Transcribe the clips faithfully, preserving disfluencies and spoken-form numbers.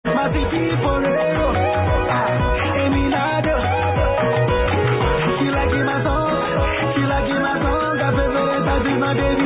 My city forever. Eminado. She like my song. She like my song. I prefer that is my baby.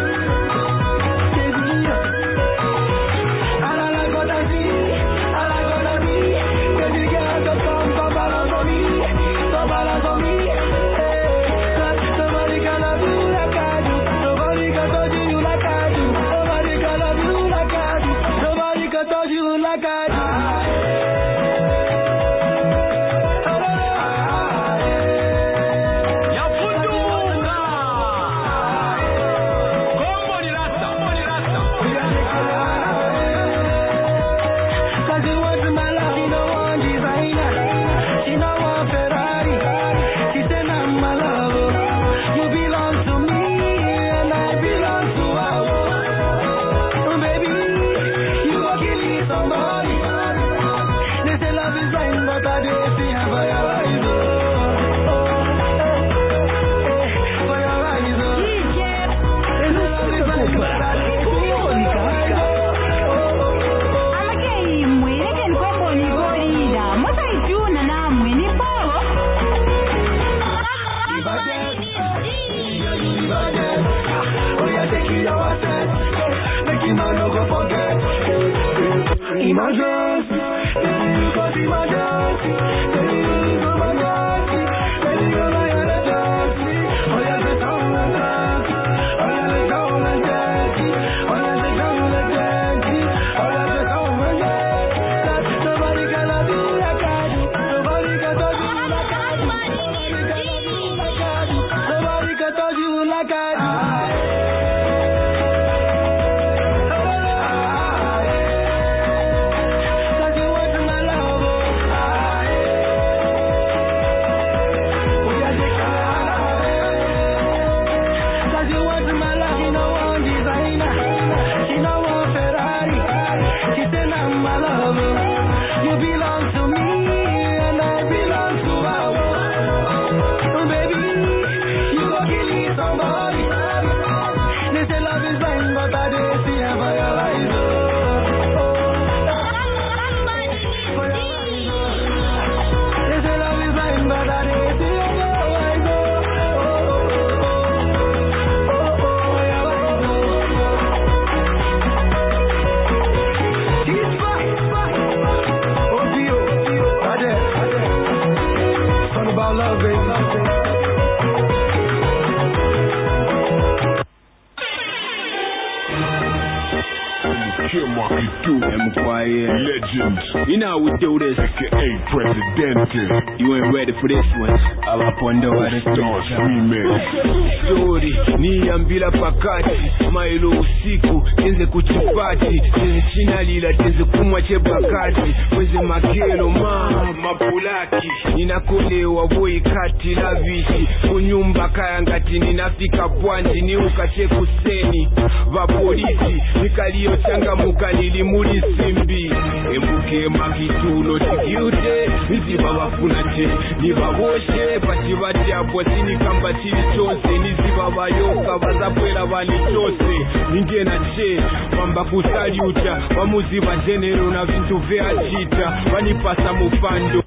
Legends. You know we do this. A K A Presidente. You ain't ready for this one. I'll up on the other stars. Remix. Story. Niambila pakati. Mailo usiku. Tenze kuchipati. Tenze china lila. Tenze kumwa chebakati. Weze magelo ma. Mapulaki. Ninakolewa boy kati la vishi. Kunyumba kaya ngati. Ninafika pwanti. Ni ukache kuseni. Vapolisi. Nikalio changa muka nilimuli simbi. Ebuke makitulo tikiute. Niziba wafunache. Nibaboshe. Pachibati hapo sini kamba chili chose. Niziba bayoka. Bazapwela bani chose. Ninge na che. Wamba kusaliuta. Wamuziba genero na vintu vea chita. Wanipasa mufando.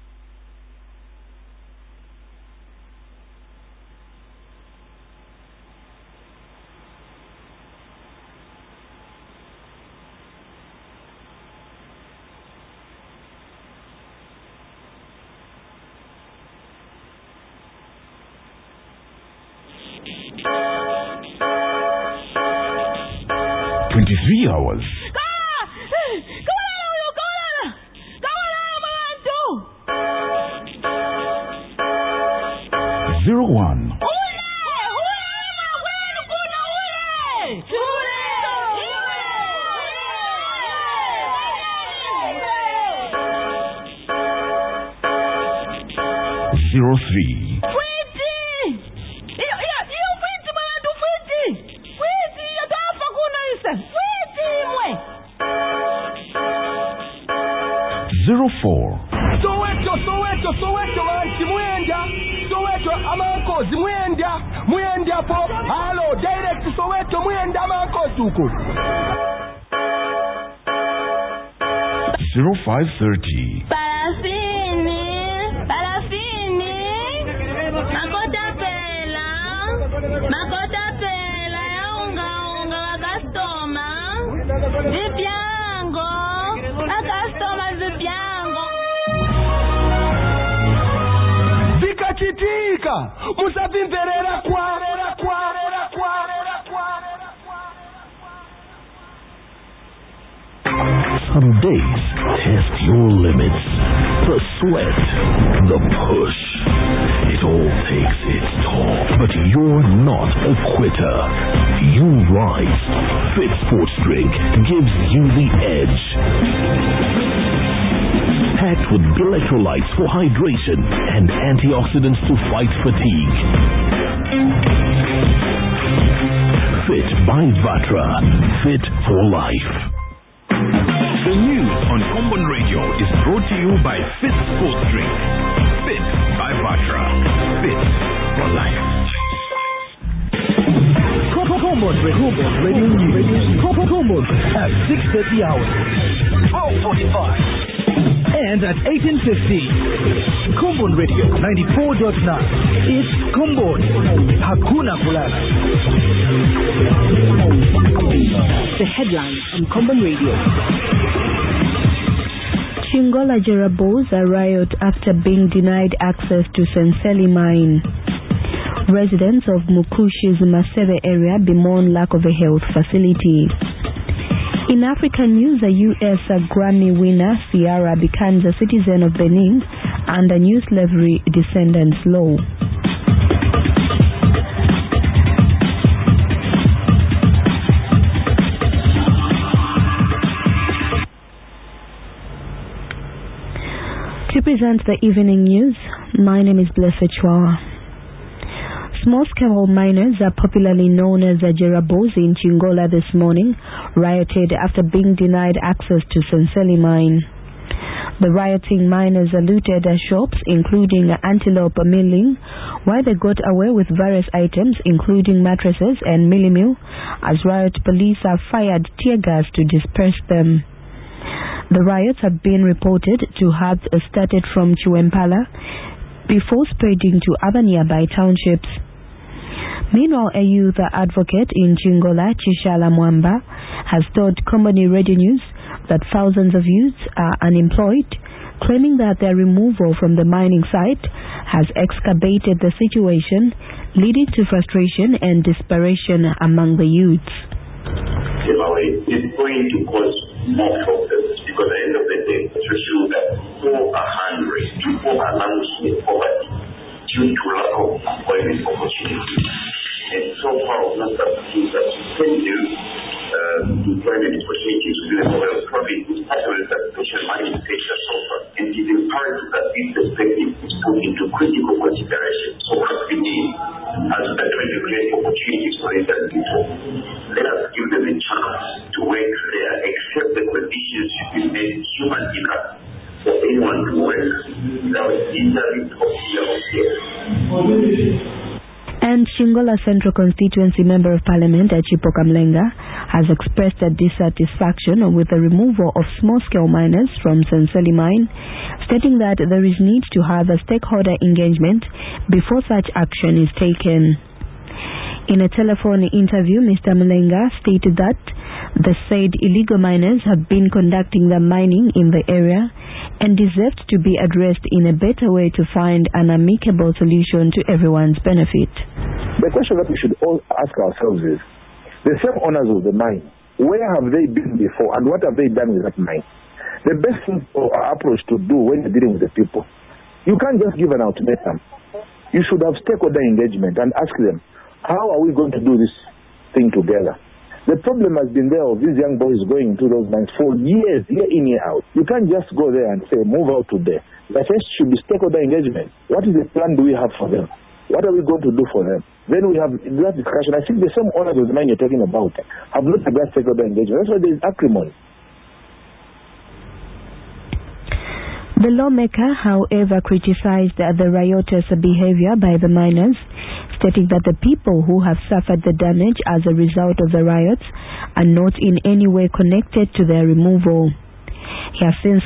twenty-three hours. Zero one. Zero three. Zero four. Soweto, Soweto, Soweto, wanti mwenda. Soweto, amankozi mwenda. Mwenda po. Halo, direct Soweto, mwenda amankozi uko. zero five thirty. Parafini, parafini, makota pela, makota pela ya unga unga wa kastoma, vipyango, wa kastoma vipyango. Vikachitika, musavimverera kwa, kwa, kwa, Some days test your limits. The sweat, the push. It all takes its toll. But you're not a quitter. You rise. Fit Sports Drink gives you the edge. Packed with electrolytes for hydration and antioxidants to fight fatigue. Fit by Vatra. Fit for life. The news on Common Radio is brought to you by Fit Sports Drink. Fit by Vatra. Fit for life. Common Radio News. Common at six thirty hours. twelve forty-five. And at eighteen fifty. Common Radio ninety-four point nine. It's Common. Hakuna Kulala. The headlines on Common Radio. Chingola Jeraboza riot after being denied access to Senseli mine. Residents of Mukushi's Maseve area bemoan lack of a health facility. In African news, a U S Grammy winner, Ciara, becomes a citizen of Benin under new slavery descendants law. To present the evening news, my name is Blessed Chua. Small-scale miners, are popularly known as the Jerabozi in Chingola this morning, rioted after being denied access to Senseli mine. The rioting miners looted shops, including antelope milling, while they got away with various items, including mattresses and milling mill, as riot police have fired tear gas to disperse them. The riots have been reported to have started from Chiwempala before spreading to other nearby townships. Meanwhile, a youth advocate in Chingola, Chishala Mwamba, has told Company Radio News that thousands of youths are unemployed, claiming that their removal from the mining site has exacerbated the situation, leading to frustration and desperation among the youths. It's going to cause more problems because at the end of the day, it's true that people are hungry, people are languishing in poverty due to lack of employment opportunities. And so far, not that things that we can do uh, employment opportunities within the oil profit is part of the special mining sector so far. And it is imperative that this perspective is put into critical consideration. So what we need as we are trying to create opportunities for these people, let us give them a chance to work there, accept the conditions should be made human enough for anyone to work without interviewing or fear of death. And Chingola Central Constituency Member of Parliament Chipoka Mlenga has expressed a dissatisfaction with the removal of small-scale miners from Senseli mine, stating that there is need to have a stakeholder engagement before such action is taken. In a telephone interview, Mister Mlenga stated that the said illegal miners have been conducting the mining in the area and deserved to be addressed in a better way to find an amicable solution to everyone's benefit. The question that we should all ask ourselves is, the same owners of the mine, where have they been before and what have they done with that mine? The best thing or approach to do when you're dealing with the people, you can't just give an ultimatum. You should have stakeholder engagement and ask them, how are we going to do this thing together? The problem has been there of these young boys going into those mines for years, year in, year out. You can't just go there and say, move out today. The first should be stakeholder engagement. What is the plan do we have for them? What are we going to do for them? Then we have that discussion. I think the same owners of the mine you're talking about have not had that stakeholder engagement. That's why there is acrimony. The lawmaker, however, criticized the riotous behavior by the miners, stating that the people who have suffered the damage as a result of the riots are not in any way connected to their removal. He has since